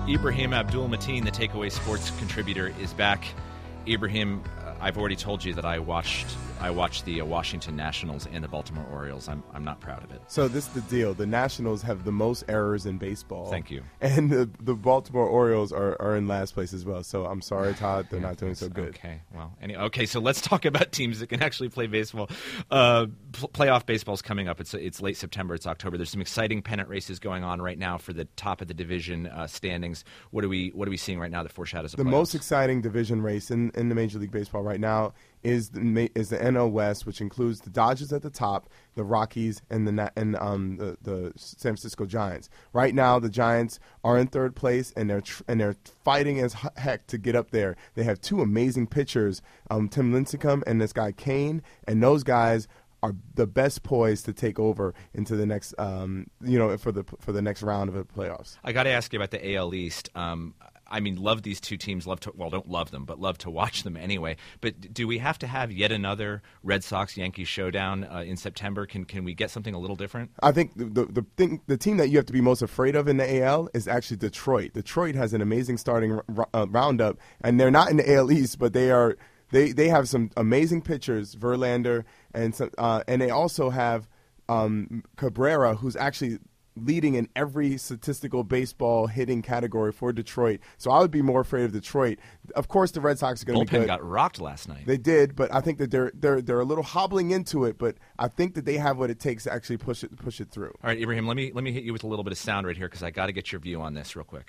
Ibrahim Abdul-Mateen, the Takeaway Sports contributor, is back. Ibrahim, I've already told you that I watched the Washington Nationals and the Baltimore Orioles. I'm not proud of it. So this is the deal. The Nationals have the most errors in baseball. Thank you. And the Baltimore Orioles are in last place as well. So I'm sorry, Todd, they're not doing so good. Okay, well, so let's talk about teams that can actually play baseball. Playoff baseball's coming up. It's late September. It's October. There's some exciting pennant races going on right now for the top of the division standings. What are we seeing right now that foreshadows the playoffs? Most exciting division race in the Major League Baseball right now is the NL West, which includes the Dodgers at the top, the Rockies, and the San Francisco Giants. Right now, the Giants are in third place, and they're fighting as heck to get up there. They have two amazing pitchers, Tim Lincecum and this guy Kane, and those guys are the best poised to take over into the next, for the next round of the playoffs. I got to ask you about the AL East. Love these two teams. Don't love them, but love to watch them anyway. But do we have to have yet another Red Sox-Yankees showdown in September? Can we get something a little different? I think the team that you have to be most afraid of in the AL is actually Detroit. Detroit has an amazing starting roundup, and they're not in the AL East, but they are. They have some amazing pitchers, Verlander, and they also have Cabrera, who's actually leading in every statistical baseball hitting category for Detroit. So I would be more afraid of Detroit. Of course, the Red Sox are going to be good. Bullpen got rocked last night. They did, but I think that they're a little hobbling into it. But I think that they have what it takes to actually push it through. All right, Ibrahim, let me hit you with a little bit of sound right here because I got to get your view on this real quick.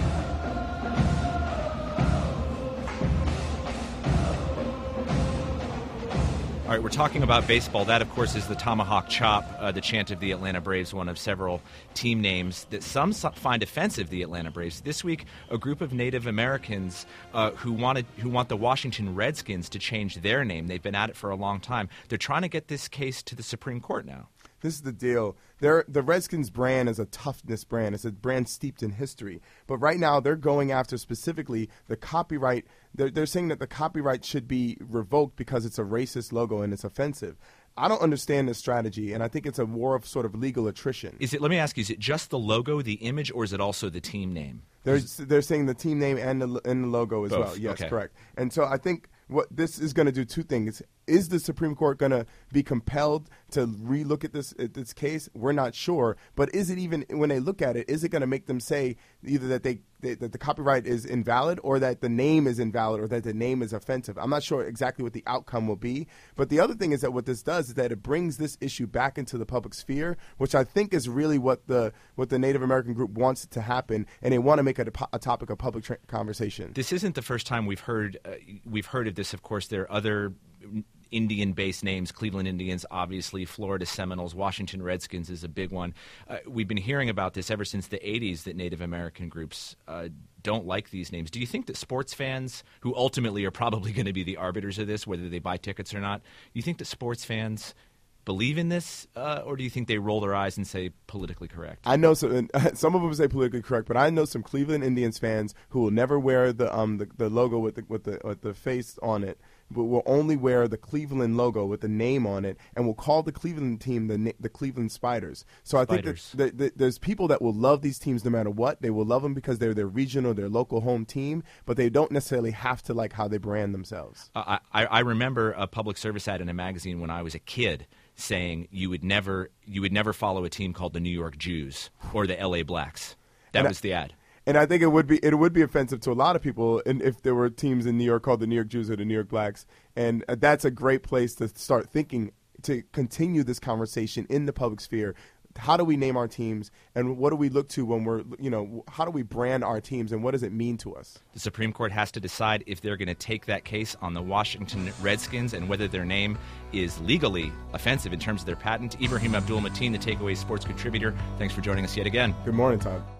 All right, we're talking about baseball. That, of course, is the tomahawk chop, the chant of the Atlanta Braves, one of several team names that some find offensive, the Atlanta Braves. This week, a group of Native Americans who want the Washington Redskins to change their name. They've been at it for a long time. They're trying to get this case to the Supreme Court now. This is the deal. The Redskins brand is a toughness brand. It's a brand steeped in history. But right now they're going after specifically the copyright. They're saying that the copyright should be revoked because it's a racist logo and it's offensive. I don't understand this strategy, and I think it's a war of sort of legal attrition. Let me ask you, is it just the logo, the image, or is it also the team name? They're saying the team name and the logo as Both. well. Yes, okay. Correct. And so I think what this is going to do two things. Is the Supreme Court going to be compelled to relook at this case? We're not sure. But is it even, when they look at it, is it going to make them say either that that the copyright is invalid or that the name is invalid or that the name is offensive? I'm not sure exactly what the outcome will be. But the other thing is that what this does is that it brings this issue back into the public sphere, which I think is really what the Native American group wants to happen, and they want to make it a topic of public conversation. This isn't the first time we've heard of this. Of course, there are other Indian-based names, Cleveland Indians, obviously, Florida Seminoles, Washington Redskins is a big one. We've been hearing about this ever since the 80s that Native American groups don't like these names. Do you think that sports fans, who ultimately are probably going to be the arbiters of this, whether they buy tickets or not, do you think that sports fans believe in this, or do you think they roll their eyes and say politically correct? I know some of them say politically correct, but I know some Cleveland Indians fans who will never wear the logo with the face on it, but will only wear the Cleveland logo with the name on it, and will call the Cleveland team the Cleveland Spiders. So I think that there's people that will love these teams no matter what. They will love them because they're their regional, their local home team, but they don't necessarily have to like how they brand themselves. I remember a public service ad in a magazine when I was a kid saying you would never follow a team called the New York Jews or the LA Blacks. That was the ad. And I think it would be offensive to a lot of people if there were teams in New York called the New York Jews or the New York Blacks. And that's a great place to start thinking, to continue this conversation in the public sphere. How do we name our teams, and what do we look to when how do we brand our teams, and what does it mean to us? The Supreme Court has to decide if they're going to take that case on the Washington Redskins and whether their name is legally offensive in terms of their patent. Ibrahim Abdul-Mateen, the Takeaway Sports contributor, thanks for joining us yet again. Good morning, Todd.